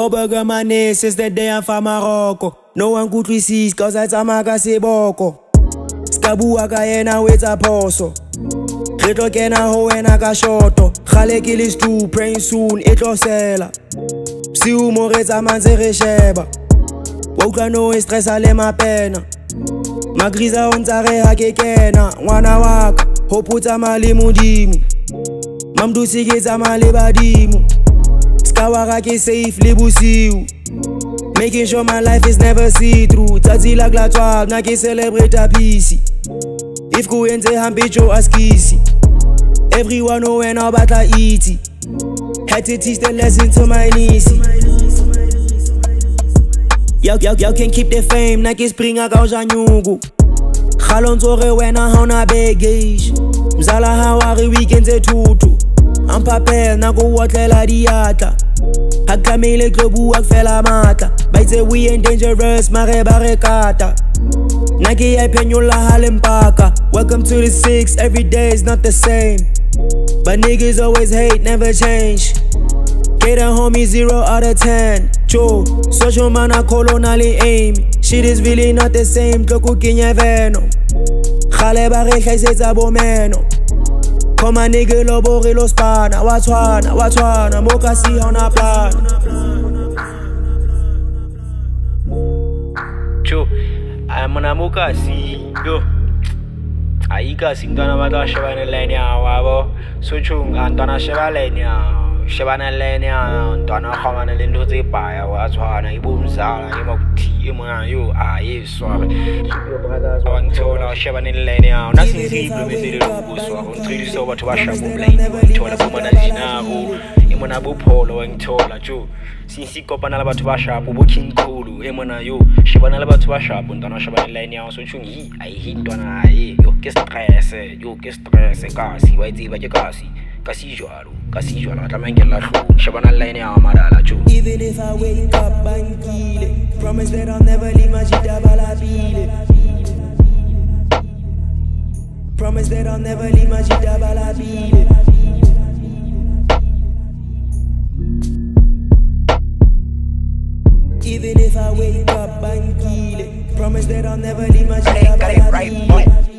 Hoburger money since the day I'm from Morocco. No one could resist cause I tsamaka seboko. Skabua ka yena wetsa phoso. Re tlo kena ho wena ka shoto. Khale ke le stu praying soon e tlo sela. Bsiu mo re tsamang tse re sheba. Wa utlwa no e stressa le mapena. Magriza o ntsa re ha ke kena. Ngwana wa ka ho putsa mali modimo. Mamdusi ke tsamaya le badimo. Skawara ke safe le bosiu. Making sure my life is never see-through. Tsatsi la kla tswa na ke celebrate a peace. If ku ente hambi jo askisi. Everyone know when I batla eat. Had to teach the lesson to my niece. Y'all can keep the fame na ke springa ka janyugu. Khalonzo re wena ha ona baggage. Mzala ha wa re weekends e tutu. I'm papel na go watlela diata. Hakamele klobu ak fela mata. By say we ain't dangerous, mare barekata. Naki I penyola halempaka. Welcome to the 6, every day is not the same. But niggas always hate, never change. Get a homie 0 out of 10. Cho, social mana colonally aim. Shit is really not the same, tloku kinya veno. Khale bare khaisetsa bomeno. Come a nigga lobo re lo spana. Watwana, moka si hona plan. Cho, I'm on a moka si. Yo, Aika singana mata shabana lenya wabo. So chung antana shabalenya. Shabana lenya antana khamana lindo zipaya. Watwana ibumzala imakuti imana yo aye swab. Yo brothers want to la shabana lenya. Nothing simple with the logo so on 3 so what washa bomblane. Tola bomana jinago. Imana bupolo ngitola jo. Since kopana la batho ba sharp bo king khulu emona yo shebana la batho ba sharp ntana shebana line ya so tshungi ai hintwana ai yo ke stress kasi wa itse ba ke kasi jwalo tla mangela hlo shebana line ya madala jo. Even if I wake up and kill it, promise that I'll never leave my jita balabile. Promise that I'll never leave my jita balabile. Even if I wake up and kill it, promise that I'll never leave my jita balabile.